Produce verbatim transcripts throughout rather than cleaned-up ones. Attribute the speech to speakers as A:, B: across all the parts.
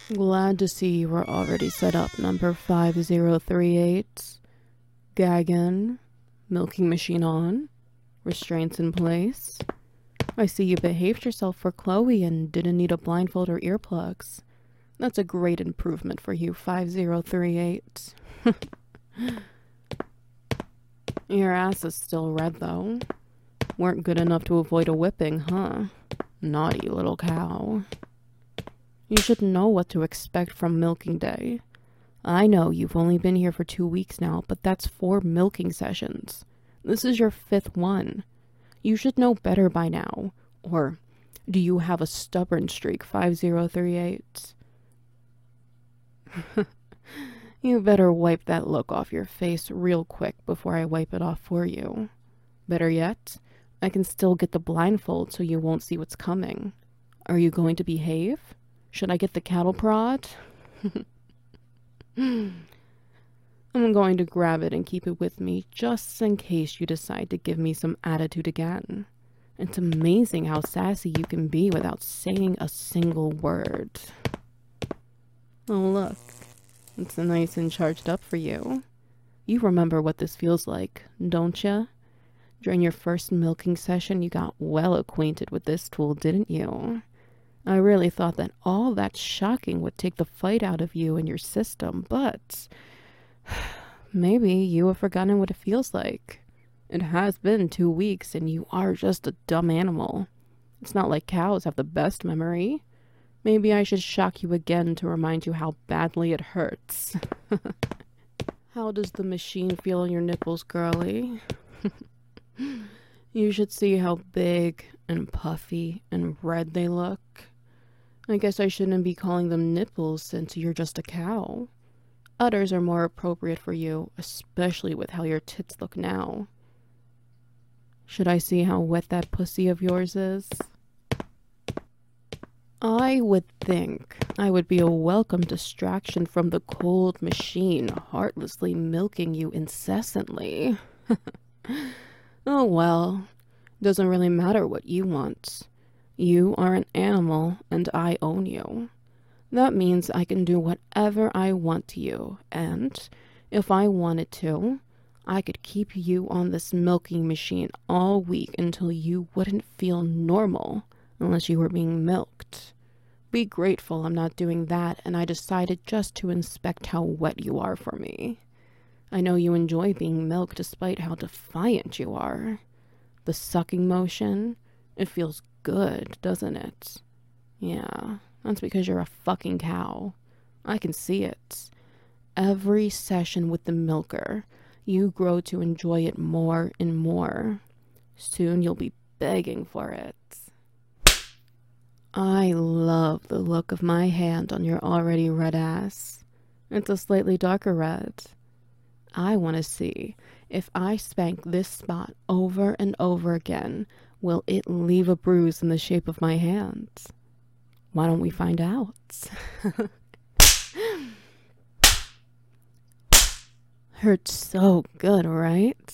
A: Glad to see you were already set up, number five zero three eight. Gaggin. Milking machine on. Restraints in place. I see you behaved yourself for Chloe and didn't need a blindfold or earplugs. That's a great improvement for you, five zero three eight. Your ass is still red, though. Weren't good enough to avoid a whipping, huh? Naughty little cow. You should know what to expect from milking day. I know you've only been here for two weeks now, but that's four milking sessions. This is your fifth one. You should know better by now. Or do you have a stubborn streak, five zero three eight? You better wipe that look off your face real quick before I wipe it off for you. Better yet, I can still get the blindfold so you won't see what's coming. Are you going to behave? Should I get the cattle prod? I'm going to grab it and keep it with me just in case you decide to give me some attitude again. It's amazing how sassy you can be without saying a single word. Oh, look. It's nice and charged up for you. You remember what this feels like, don't ya? During your first milking session, you got well acquainted with this tool, didn't you? I really thought that all that shocking would take the fight out of you and your system, but maybe you have forgotten what it feels like. It has been two weeks and you are just a dumb animal. It's not like cows have the best memory. Maybe I should shock you again to remind you how badly it hurts. How does the machine feel on your nipples, girlie? You should see how big and puffy and red they look. I guess I shouldn't be calling them nipples since you're just a cow. Udders are more appropriate for you, especially with how your tits look now. Should I see how wet that pussy of yours is? I would think I would be a welcome distraction from the cold machine heartlessly milking you incessantly. Oh well, doesn't really matter what you want. You are an animal and I own you. That means I can do whatever I want to you, and if I wanted to, I could keep you on this milking machine all week until you wouldn't feel normal unless you were being milked. Be grateful I'm not doing that, and I decided just to inspect how wet you are for me. I know you enjoy being milked despite how defiant you are. The sucking motion, it feels good, doesn't it? Yeah, that's because you're a fucking cow. I can see it. Every session with the milker, you grow to enjoy it more and more. Soon you'll be begging for it. I love the look of my hand on your already red ass. It's a slightly darker red. I want to see if I spank this spot over and over again, will it leave a bruise in the shape of my hand? Why don't we find out? Hurts so good, right?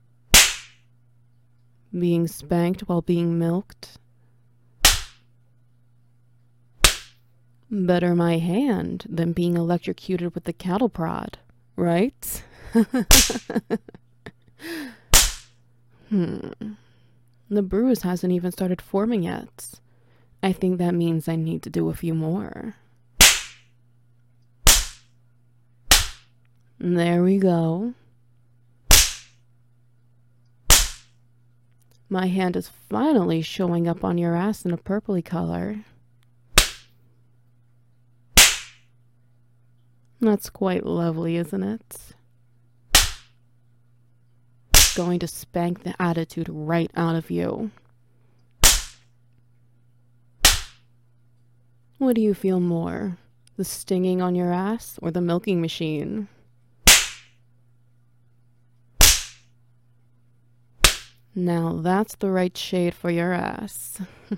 A: Being spanked while being milked. Better my hand than being electrocuted with the cattle prod, right? hmm. The bruise hasn't even started forming yet. I think that means I need to do a few more. There we go. My hand is finally showing up on your ass in a purpley color. That's quite lovely, isn't it? Going to spank the attitude right out of you. What do you feel more? The stinging on your ass or the milking machine? Now that's the right shade for your ass.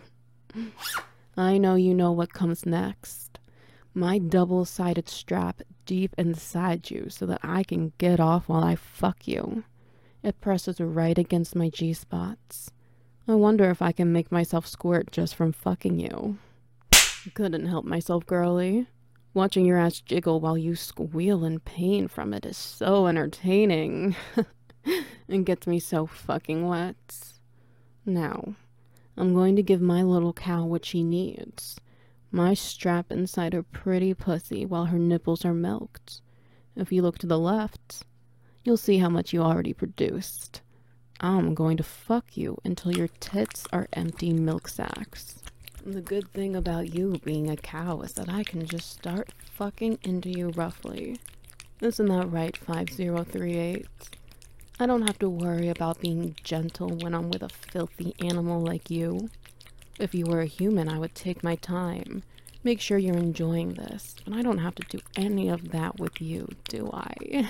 A: I know you know what comes next. My double-sided strap deep inside you so that I can get off while I fuck you. It presses right against my G-spots. I wonder if I can make myself squirt just from fucking you. Couldn't help myself, girlie. Watching your ass jiggle while you squeal in pain from it is so entertaining. It gets me so fucking wet. Now, I'm going to give my little cow what she needs. My strap inside her pretty pussy while her nipples are milked. If you look to the left, you'll see how much you already produced. I'm going to fuck you until your tits are empty milk sacks. The good thing about you being a cow is that I can just start fucking into you roughly. Isn't that right, five zero three eight? I don't have to worry about being gentle when I'm with a filthy animal like you. If you were a human, I would take my time, make sure you're enjoying this, but I don't have to do any of that with you, do I?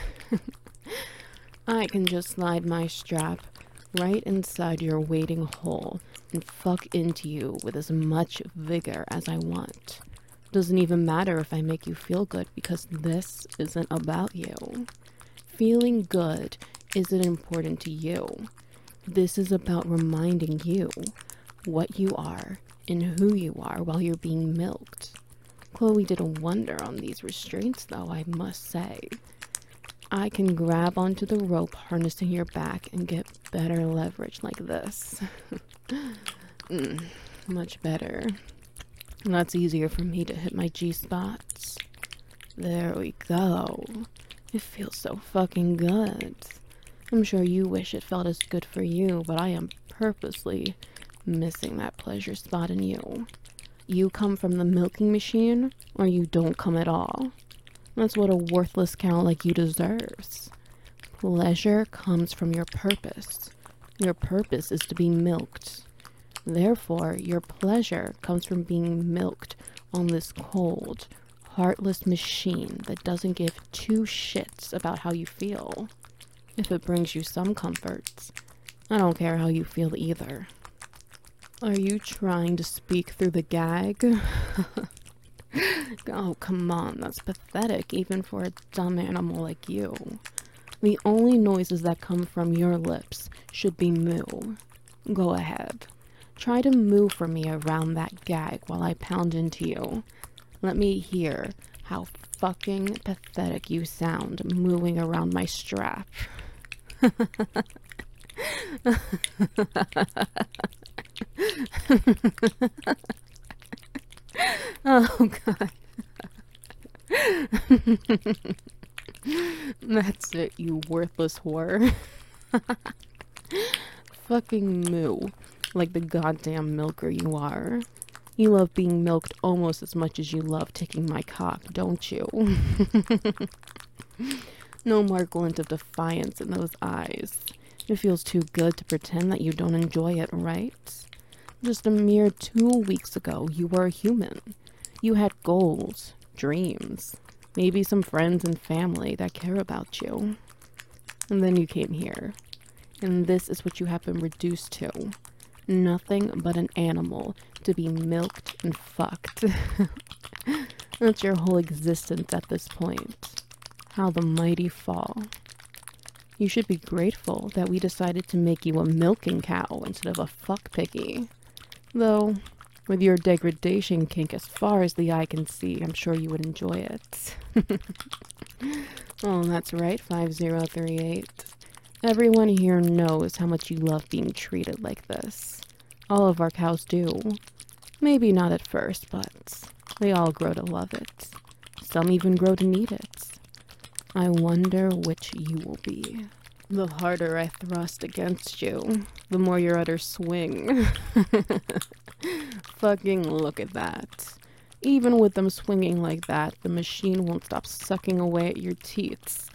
A: I can just slide my strap right inside your waiting hole and fuck into you with as much vigor as I want. Doesn't even matter if I make you feel good because this isn't about you. Feeling good isn't important to you. This is about reminding you what you are and who you are while you're being milked. Chloe did a wonder on these restraints though, I must say. I can grab onto the rope harnessing your back and get better leverage like this. mm, much better. That's easier for me to hit my G-spots. There we go. It feels so fucking good. I'm sure you wish it felt as good for you, but I am purposely missing that pleasure spot in you. You come from the milking machine, or you don't come at all. That's what a worthless cow like you deserves. Pleasure comes from your purpose. Your purpose is to be milked. Therefore, your pleasure comes from being milked on this cold, heartless machine that doesn't give two shits about how you feel. If it brings you some comforts, I don't care how you feel either. Are you trying to speak through the gag? Oh, come on, that's pathetic, even for a dumb animal like you. The only noises that come from your lips should be moo. Go ahead. Try to moo for me around that gag while I pound into you. Let me hear how fucking pathetic you sound mooing around my strap. Oh, God. That's it, you worthless whore. Fucking moo, like the goddamn milker you are. You love being milked almost as much as you love taking my cock, don't you? No more glint of defiance in those eyes. It feels too good to pretend that you don't enjoy it, right? Just a mere two weeks ago, you were a human. You had goals, dreams, maybe some friends and family that care about you. And then you came here. And this is what you have been reduced to. Nothing but an animal to be milked and fucked. That's your whole existence at this point. How the mighty fall. You should be grateful that we decided to make you a milking cow instead of a fuck piggy. Though, with your degradation kink as far as the eye can see, I'm sure you would enjoy it. Oh, that's right, five zero three eight. Everyone here knows how much you love being treated like this. All of our cows do. Maybe not at first, but they all grow to love it. Some even grow to need it. I wonder which you will be. The harder I thrust against you, the more your udders swing. Fucking look at that. Even with them swinging like that, the machine won't stop sucking away at your teats.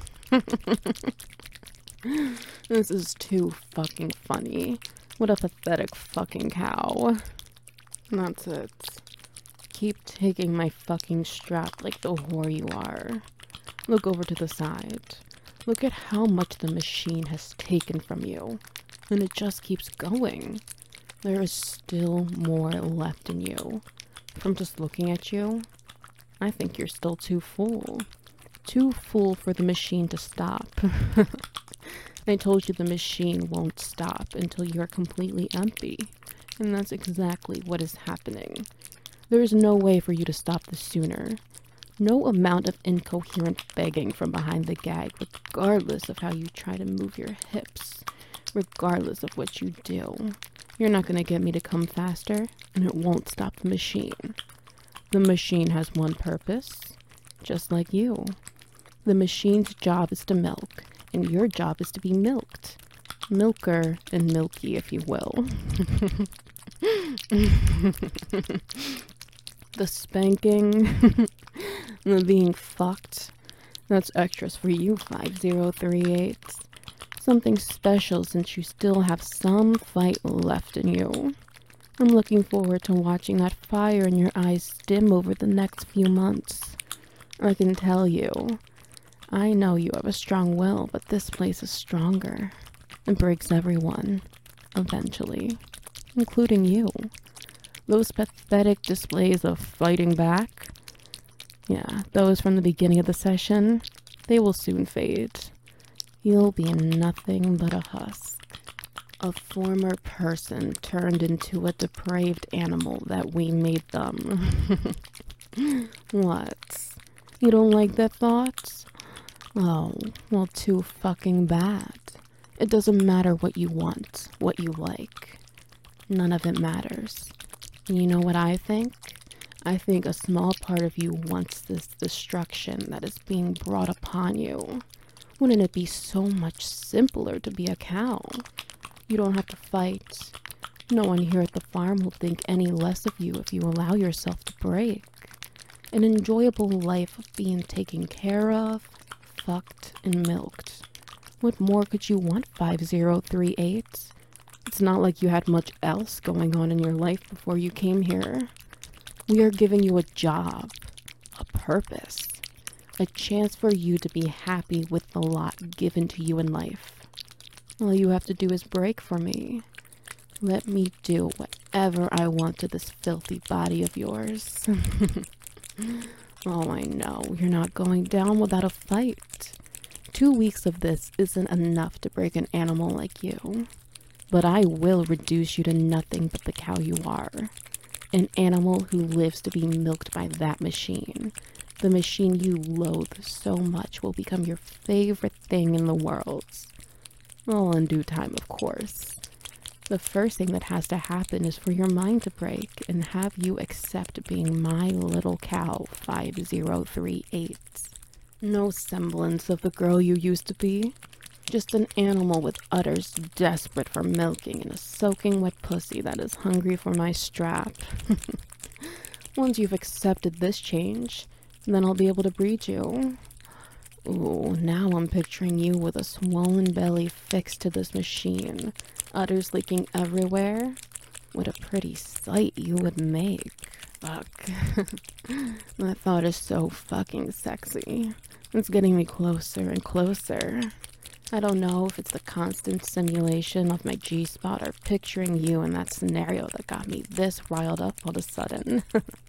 A: This is too fucking funny. What a pathetic fucking cow. That's it. Keep taking my fucking strap like the whore you are. Look over to the side. Look at how much the machine has taken from you. And it just keeps going. There is still more left in you. From just looking at you, I think you're still too full. Too full for the machine to stop. I told you the machine won't stop until you're completely empty. And that's exactly what is happening. There is no way for you to stop this sooner. No amount of incoherent begging from behind the gag, regardless of how you try to move your hips, regardless of what you do. You're not going to get me to come faster, and it won't stop the machine. The machine has one purpose, just like you. The machine's job is to milk, and your job is to be milked. Milker and milky, if you will. The spanking, the being fucked, that's extras for you, five zero three eight. Something special since you still have some fight left in you. I'm looking forward to watching that fire in your eyes dim over the next few months. I can tell you, I know you have a strong will, but this place is stronger. It breaks everyone, eventually, including you. Those pathetic displays of fighting back, yeah, those from the beginning of the session, they will soon fade. You'll be nothing but a husk. A former person turned into a depraved animal that we made them. What? You don't like that thought? Oh, well, too fucking bad. It doesn't matter what you want, what you like. None of it matters. You know what I think? I think a small part of you wants this destruction that is being brought upon you. Wouldn't it be so much simpler to be a cow? You don't have to fight. No one here at the farm will think any less of you if you allow yourself to break. An enjoyable life of being taken care of, fucked, and milked. What more could you want, five zero three eight? It's not like you had much else going on in your life before you came here. We are giving you a job, a purpose, a chance for you to be happy with the lot given to you in life. All you have to do is break for me. Let me do whatever I want to this filthy body of yours. Oh, I know, you're not going down without a fight. Two weeks of this isn't enough to break an animal like you. But I will reduce you to nothing but the cow you are. An animal who lives to be milked by that machine. The machine you loathe so much will become your favorite thing in the world. All in due time, of course. The first thing that has to happen is for your mind to break and have you accept being my little cow, five zero three eight. No semblance of the girl you used to be. Just an animal with udders desperate for milking and a soaking wet pussy that is hungry for my strap. Once you've accepted this change, then I'll be able to breed you. Ooh, now I'm picturing you with a swollen belly fixed to this machine, udders leaking everywhere. What a pretty sight you would make. Fuck. That thought is so fucking sexy. It's getting me closer and closer. I don't know if it's the constant simulation of my G-spot or picturing you in that scenario that got me this riled up all of a sudden.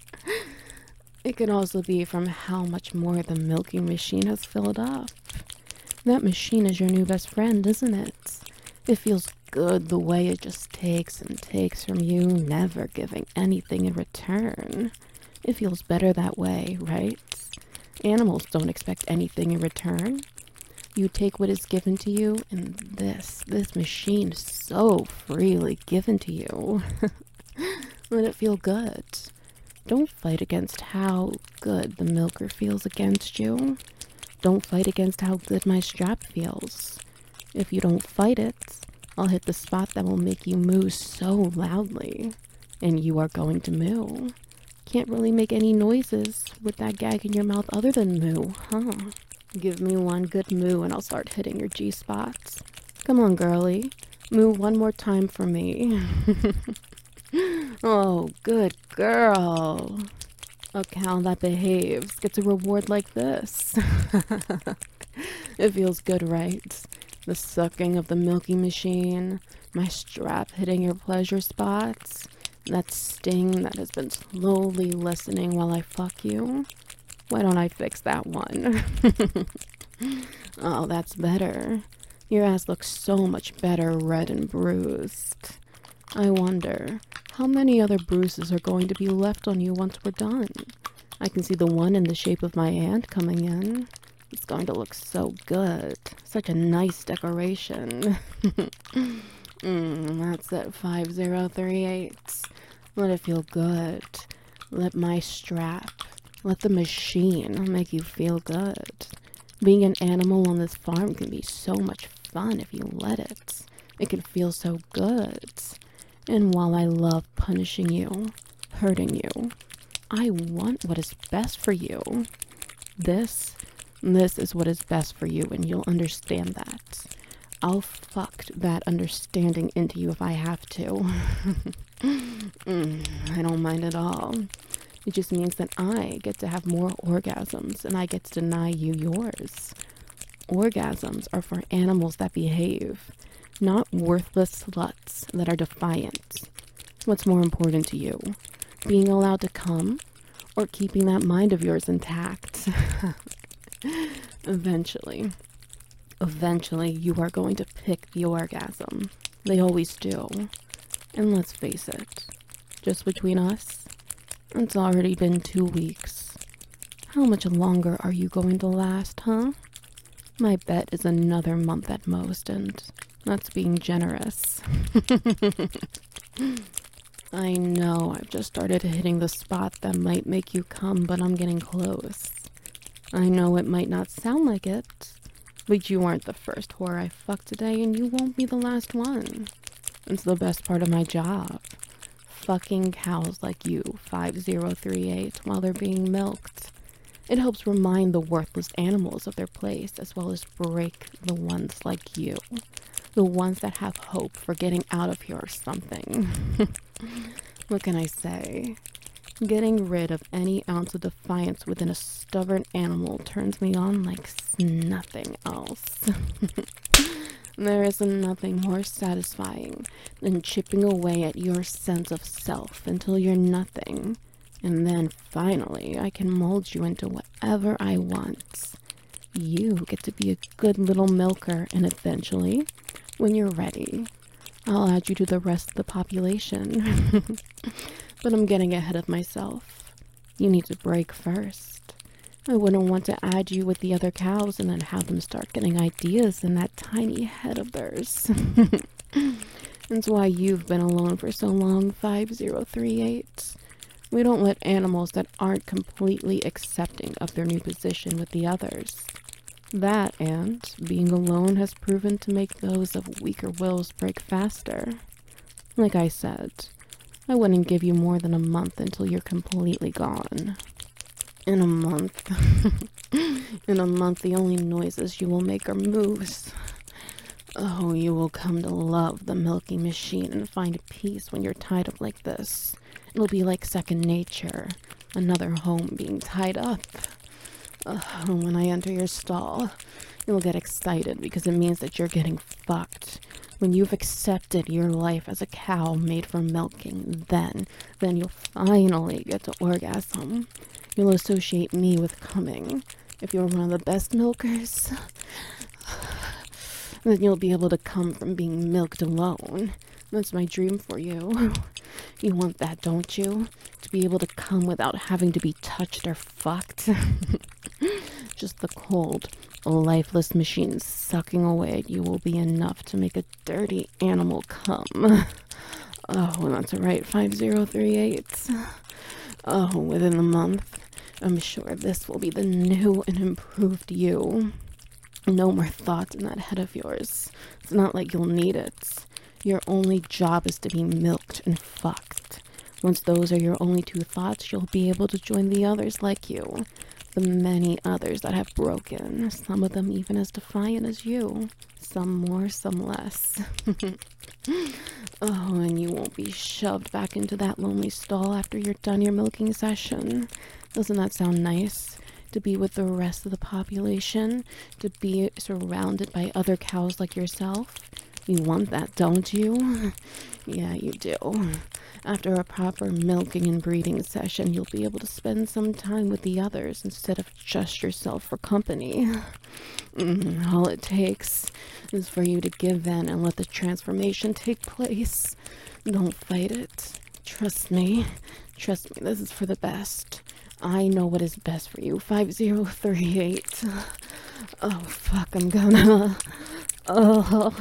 A: It could also be from how much more the milking machine has filled up. That machine is your new best friend, isn't it? It feels good the way it just takes and takes from you, never giving anything in return. It feels better that way, right? Animals don't expect anything in return. You take what is given to you, and this, this machine is so freely given to you. Let it feel good. Don't fight against how good the milker feels against you. Don't fight against how good my strap feels. If you don't fight it, I'll hit the spot that will make you moo so loudly. And you are going to moo. Can't really make any noises with that gag in your mouth other than moo, huh? Give me one good moo and I'll start hitting your G-spots. Come on, girlie. Moo one more time for me. Oh, good girl. A cow that behaves gets a reward like this. It feels good, right? The sucking of the milking machine, my strap hitting your pleasure spots, that sting that has been slowly lessening while I fuck you. Why don't I fix that one? Oh, that's better. Your ass looks so much better red and bruised. I wonder, how many other bruises are going to be left on you once we're done? I can see the one in the shape of my hand coming in. It's going to look so good. Such a nice decoration. mm, that's it, five zero three eight. Let it feel good. Let my strap, let the machine make you feel good. Being an animal on this farm can be so much fun if you let it. It can feel so good. And while I love punishing you, hurting you, I want what is best for you. This, this is what is best for you, and you'll understand that. I'll fuck that understanding into you if I have to. mm, I don't mind at all. It just means that I get to have more orgasms, and I get to deny you yours. Orgasms are for animals that behave, not worthless sluts that are defiant. What's more important to you? Being allowed to come, or keeping that mind of yours intact? Eventually, eventually you are going to pick the orgasm. They always do. And let's face it, just between us, it's already been two weeks. How much longer are you going to last, huh? My bet is another month at most, and that's being generous. I know I've just started hitting the spot that might make you come, but I'm getting close. I know it might not sound like it, but you aren't the first whore I fucked today, and you won't be the last one. It's the best part of my job. Fucking cows like you, five zero three eight, while they're being milked. It helps remind the worthless animals of their place, as well as break the ones like you. The ones that have hope for getting out of here or something. What can I say? Getting rid of any ounce of defiance within a stubborn animal turns me on like nothing else. There is nothing more satisfying than chipping away at your sense of self until you're nothing. And then finally, I can mold you into whatever I want. You get to be a good little milker, and eventually, when you're ready, I'll add you to the rest of the population. But I'm getting ahead of myself. You need to break first. I wouldn't want to add you with the other cows and then have them start getting ideas in that tiny head of theirs. That's why you've been alone for so long, five zero three eight. We don't let animals that aren't completely accepting of their new position with the others. That and being alone has proven to make those of weaker wills break faster. Like I said, I wouldn't give you more than a month until you're completely gone. In a month. In a month, the only noises you will make are moves. Oh, you will come to love the milking machine and find peace when you're tied up like this. It'll be like second nature. Another home being tied up. Uh, when I enter your stall, you'll get excited because it means that you're getting fucked. When you've accepted your life as a cow made for milking, then, then you'll finally get to orgasm. You'll associate me with coming. If you're one of the best milkers, then you'll be able to come from being milked alone. That's my dream for you. You want that, don't you? To be able to come without having to be touched or fucked. Just the cold, lifeless machine sucking away at you will be enough to make a dirty animal come. Oh, that's right, five zero three eight. Oh, within the month, I'm sure this will be the new and improved you. No more thoughts in that head of yours. It's not like you'll need it. Your only job is to be milked and fucked. Once those are your only two thoughts, you'll be able to join the others like you. The many others that have broken, some of them even as defiant as you. Some more, some less. Oh, and you won't be shoved back into that lonely stall after you're done your milking session. Doesn't that sound nice? To be with the rest of the population? To be surrounded by other cows like yourself? You want that, don't you? Yeah, you do. After a proper milking and breeding session, you'll be able to spend some time with the others instead of just yourself for company. Mm, all it takes is for you to give in and let the transformation take place. Don't fight it. Trust me. Trust me, this is for the best. I know what is best for you. five zero three eight. Oh, fuck, I'm gonna... Oh...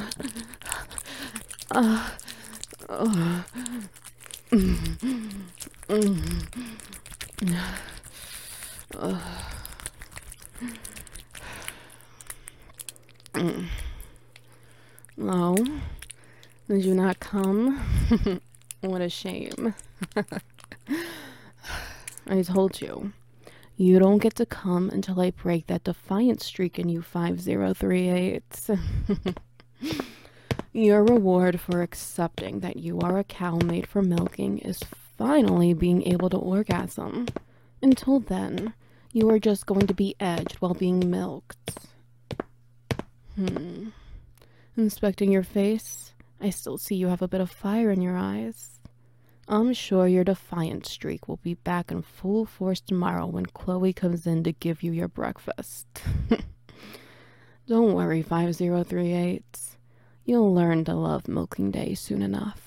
A: Uh, oh... Mm, mm, uh, mm. Oh, did you not come? What a shame. I told you, you don't get to come until I break that defiant streak in you five zero three eight. Your reward for accepting that you are a cow made for milking is finally being able to orgasm. Until then, you are just going to be edged while being milked. Hmm. Inspecting your face, I still see you have a bit of fire in your eyes. I'm sure your defiant streak will be back in full force tomorrow when Chloe comes in to give you your breakfast. Don't worry, five zero three eight. You'll learn to love milking day soon enough.